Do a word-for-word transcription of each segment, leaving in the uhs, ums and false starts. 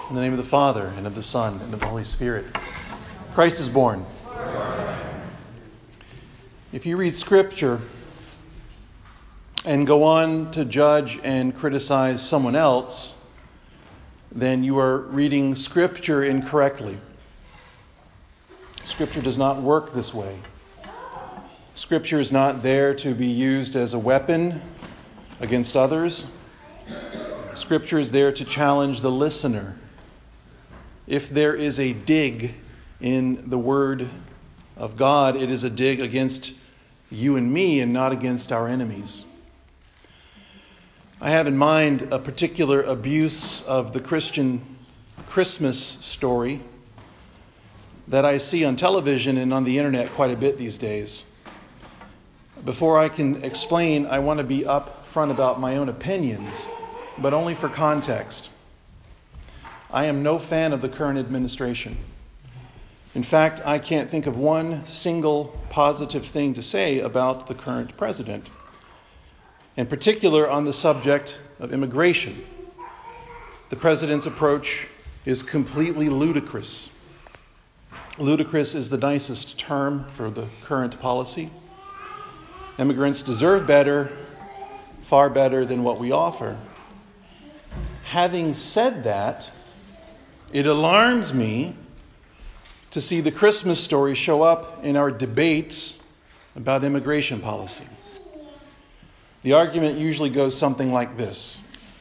In the name of the Father, and of the Son, and of the Holy Spirit. Christ is born. If you read Scripture and go on to judge and criticize someone else, then you are reading Scripture incorrectly. Scripture does not work this way. Scripture is not there to be used as a weapon against others. Scripture is there to challenge the listener. If there is a dig in the Word of God, it is a dig against you and me and not against our enemies. I have in mind a particular abuse of the Christian Christmas story that I see on television and on the internet quite a bit these days. Before I can explain, I want to be upfront about my own opinions, but only for context. I am no fan of the current administration. In fact, I can't think of one single positive thing to say about the current president, in particular on the subject of immigration. The president's approach is completely ludicrous. Ludicrous is the nicest term for the current policy. Immigrants deserve better, far better than what we offer. Having said that, it alarms me to see the Christmas story show up in our debates about immigration policy. The argument usually goes something like this.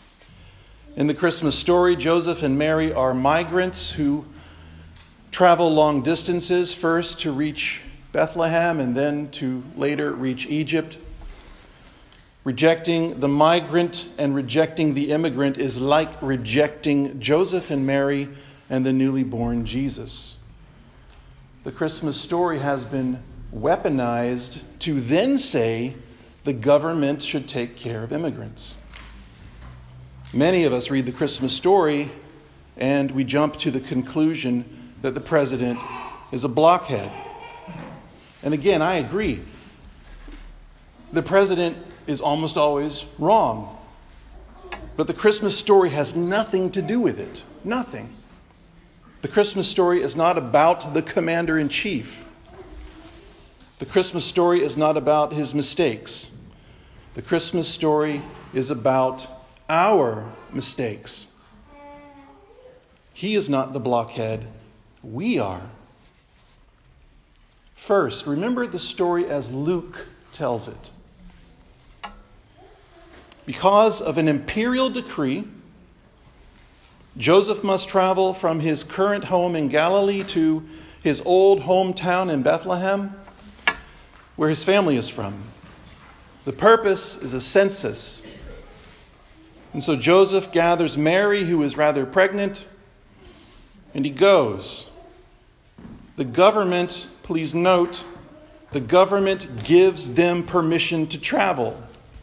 In the Christmas story, Joseph and Mary are migrants who travel long distances, first to reach Bethlehem and then to later reach Egypt. Rejecting the migrant and rejecting the immigrant is like rejecting Joseph and Mary and the newly born Jesus. The Christmas story has been weaponized to then say the government should take care of immigrants. Many of us read the Christmas story and we jump to the conclusion that the president is a blockhead. And again, I agree. The president is almost always wrong. But the Christmas story has nothing to do with it. Nothing. The Christmas story is not about the commander-in-chief. The Christmas story is not about his mistakes. The Christmas story is about our mistakes. He is not the blockhead. We are. First, remember the story as Luke tells it. Because of an imperial decree, Joseph must travel from his current home in Galilee to his old hometown in Bethlehem, where his family is from. The purpose is a census. And so Joseph gathers Mary, who is rather pregnant, and he goes. The government, please note, the government gives them permission to travel.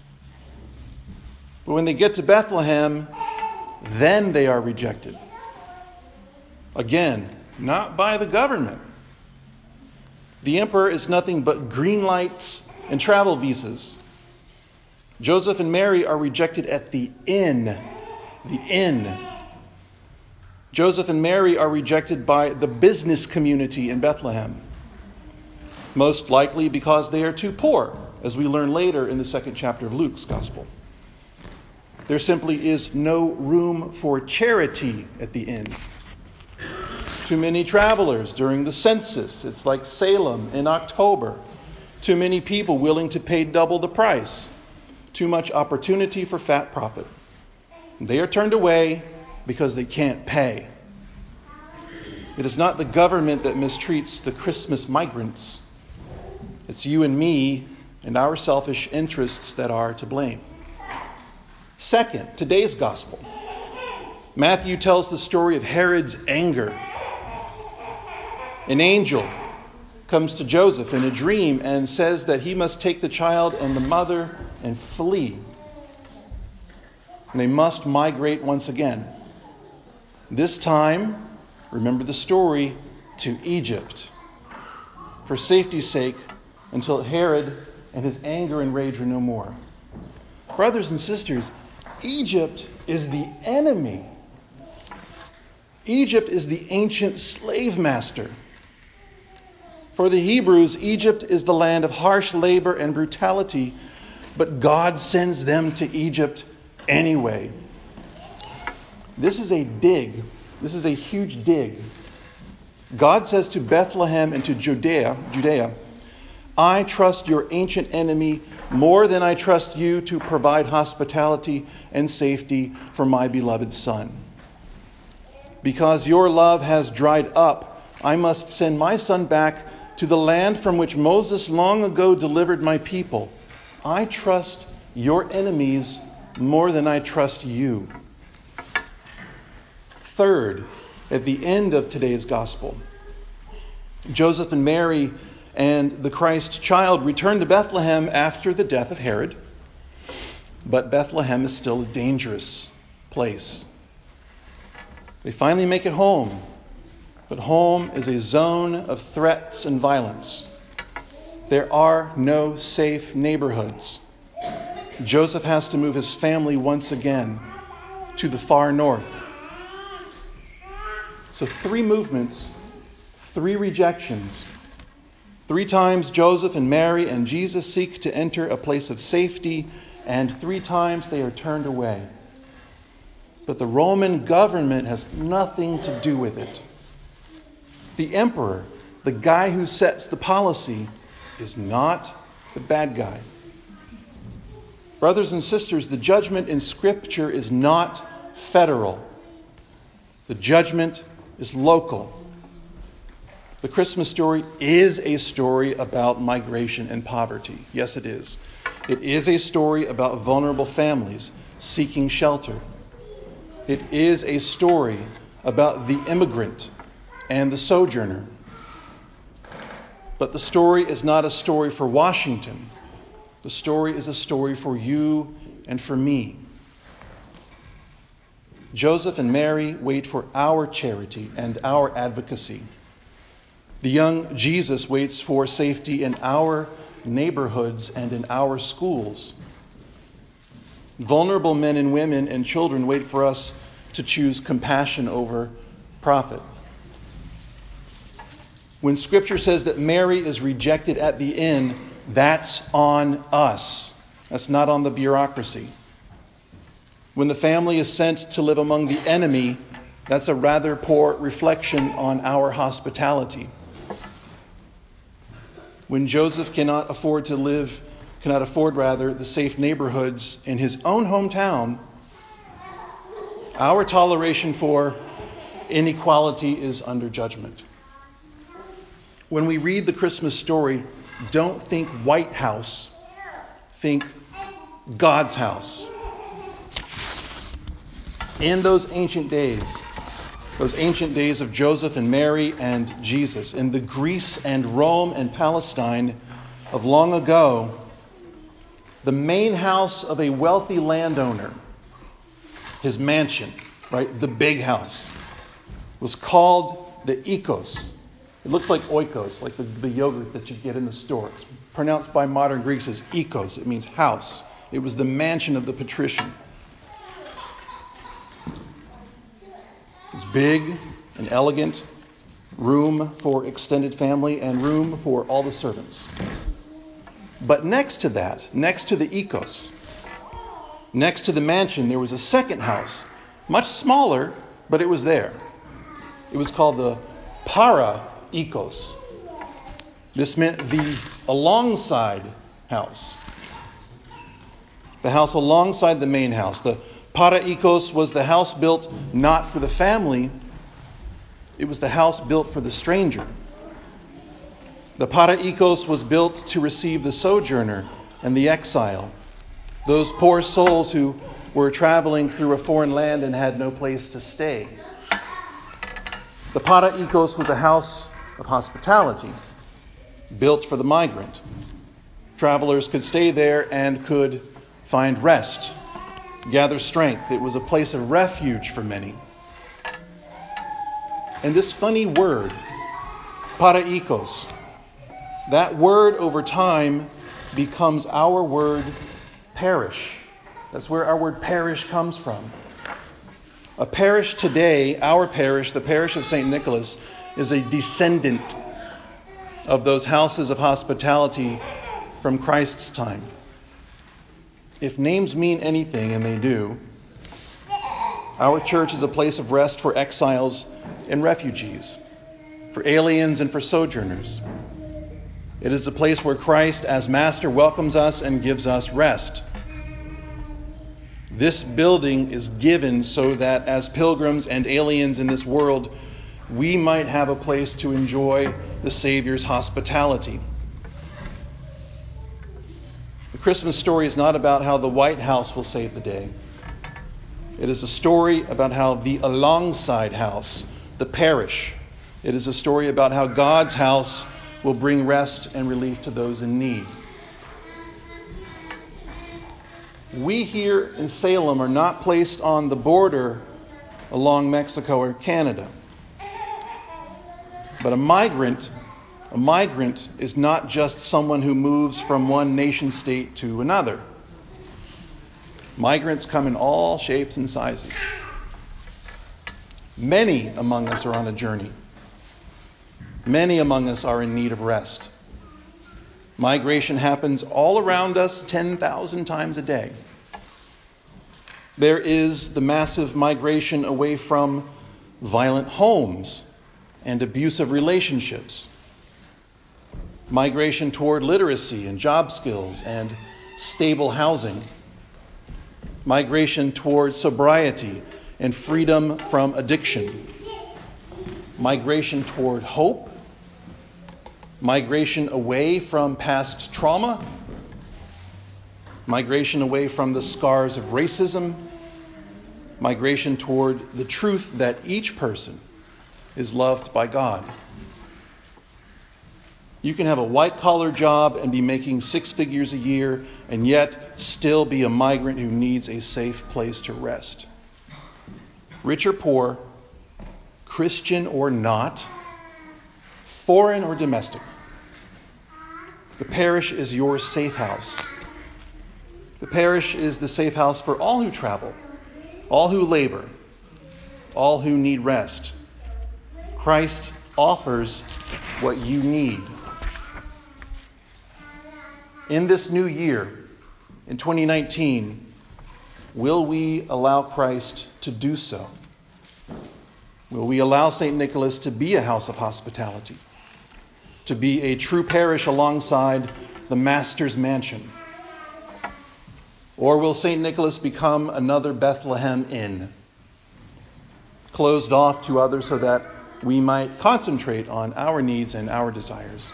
But when they get to Bethlehem, then they are rejected. Again, not by the government. The emperor is nothing but green lights and travel visas. Joseph and Mary are rejected at the inn. The inn. Joseph and Mary are rejected by the business community in Bethlehem. Most likely because they are too poor, as we learn later in the second chapter of Luke's Gospel. There simply is no room for charity at the inn. Too many travelers during the census. It's like Salem in October. Too many people willing to pay double the price. Too much opportunity for fat profit. They are turned away because they can't pay. It is not the government that mistreats the Christmas migrants. It's you and me and our selfish interests that are to blame. Second, today's gospel. Matthew tells the story of Herod's anger. An angel comes to Joseph in a dream and says that he must take the child and the mother and flee. And they must migrate once again. This time, remember the story, to Egypt. For safety's sake, until Herod and his anger and rage are no more. Brothers and sisters, Egypt is the enemy. Egypt is the ancient slave master. For the Hebrews, Egypt is the land of harsh labor and brutality, but God sends them to Egypt anyway. This is a dig. This is a huge dig. God says to Bethlehem and to Judea, Judea, I trust your ancient enemy more than I trust you to provide hospitality and safety for my beloved son. Because your love has dried up, I must send my son back to the land from which Moses long ago delivered my people. I trust your enemies more than I trust you. Third, at the end of today's gospel, Joseph and Mary and the Christ child return to Bethlehem after the death of Herod. But Bethlehem is still a dangerous place. They finally make it home. But home is a zone of threats and violence. There are no safe neighborhoods. Joseph has to move his family once again to the far north. So three movements, three rejections. Three times Joseph and Mary and Jesus seek to enter a place of safety, and three times they are turned away. But the Roman government has nothing to do with it. The emperor, the guy who sets the policy, is not the bad guy. Brothers and sisters, the judgment in Scripture is not federal. The judgment is local. The Christmas story is a story about migration and poverty. Yes, it is. It is a story about vulnerable families seeking shelter. It is a story about the immigrant and the sojourner. But the story is not a story for Washington. The story is a story for you and for me. Joseph and Mary wait for our charity and our advocacy. The young Jesus waits for safety in our neighborhoods and in our schools. Vulnerable men and women and children wait for us to choose compassion over profit. When Scripture says that Mary is rejected at the inn, that's on us. That's not on the bureaucracy. When the family is sent to live among the enemy, that's a rather poor reflection on our hospitality. When Joseph cannot afford to live, cannot afford rather, the safe neighborhoods in his own hometown, our toleration for inequality is under judgment. When we read the Christmas story, don't think White House, think God's house. In those ancient days, those ancient days of Joseph and Mary and Jesus, in the Greece and Rome and Palestine of long ago, the main house of a wealthy landowner, his mansion, right, the big house, was called the oikos. It looks like oikos, like the, the yogurt that you get in the store. It's pronounced by modern Greeks as oikos. It means house. It was the mansion of the patrician. It's big and elegant, room for extended family and room for all the servants. But next to that, next to the oikos, next to the mansion, there was a second house, much smaller, but it was there. It was called the para oikos. This meant the alongside house. The house alongside the main house. The para oikos was the house built not for the family, it was the house built for the stranger. The para oikos was built to receive the sojourner and the exile, those poor souls who were traveling through a foreign land and had no place to stay. The para oikos was a house of hospitality, built for the migrant. Travelers could stay there and could find rest, gather strength. It was a place of refuge for many. And this funny word, para oikos, that word over time becomes our word parish. That's where our word parish comes from. A parish today, our parish, the parish of Saint Nicholas, is a descendant of those houses of hospitality from Christ's time. If names mean anything, and they do, our church is a place of rest for exiles and refugees, for aliens and for sojourners. It is a place where Christ, as Master, welcomes us and gives us rest. This building is given so that as pilgrims and aliens in this world, we might have a place to enjoy the Savior's hospitality. The Christmas story is not about how the White House will save the day. It is a story about how the alongside house, the parish, it is a story about how God's house will bring rest and relief to those in need. We here in Salem are not placed on the border along Mexico or Canada. But a migrant, a migrant is not just someone who moves from one nation state to another. Migrants come in all shapes and sizes. Many among us are on a journey. Many among us are in need of rest. Migration happens all around us ten thousand times a day. There is the massive migration away from violent homes and abusive relationships. Migration toward literacy and job skills and stable housing. Migration toward sobriety and freedom from addiction. Migration toward hope. Migration away from past trauma. Migration away from the scars of racism. Migration toward the truth that each person is loved by God. You can have a white-collar job and be making six figures a year and yet still be a migrant who needs a safe place to rest. Rich or poor, Christian or not, foreign or domestic, the parish is your safe house. The parish is the safe house for all who travel, all who labor, all who need rest. Christ offers what you need. In this new year, in twenty nineteen, will we allow Christ to do so? Will we allow Saint Nicholas to be a house of hospitality, to be a true parish alongside the Master's mansion? Or will Saint Nicholas become another Bethlehem Inn, closed off to others so that we might concentrate on our needs and our desires?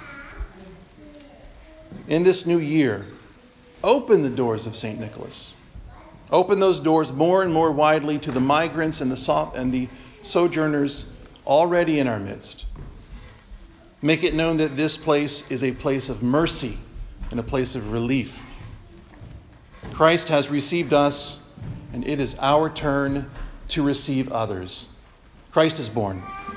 In this new year, open the doors of Saint Nicholas. Open those doors more and more widely to the migrants and the so- and the sojourners already in our midst. Make it known that this place is a place of mercy and a place of relief. Christ has received us, and it is our turn to receive others. Christ is born.